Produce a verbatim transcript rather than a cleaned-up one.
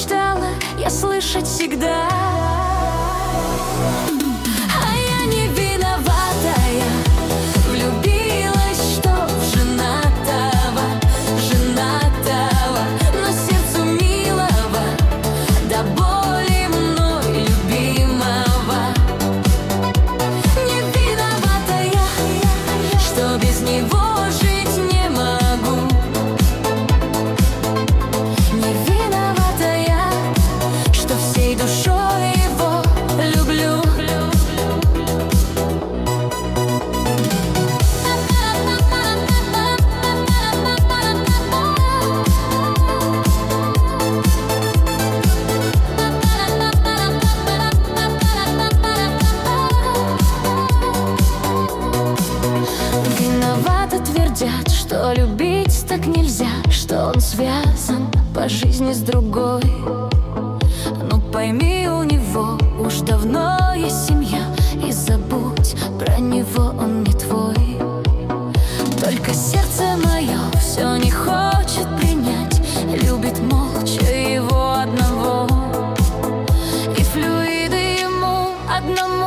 мечтала я слышать всегда. А я не виноватая, влюбилась, что в женатого, женатого, но сердцу милого, до боли мной любимого. Не виновата я, что без него жить не могу. Не виновата я, что всей душой его люблю. Виноваты твердят, что любить так нельзя, что он связан по жизни с другой. Ну пойми, у него уж давно есть семья, и забудь про него, он не твой. Только сердце мое все не хочет принять, любит молча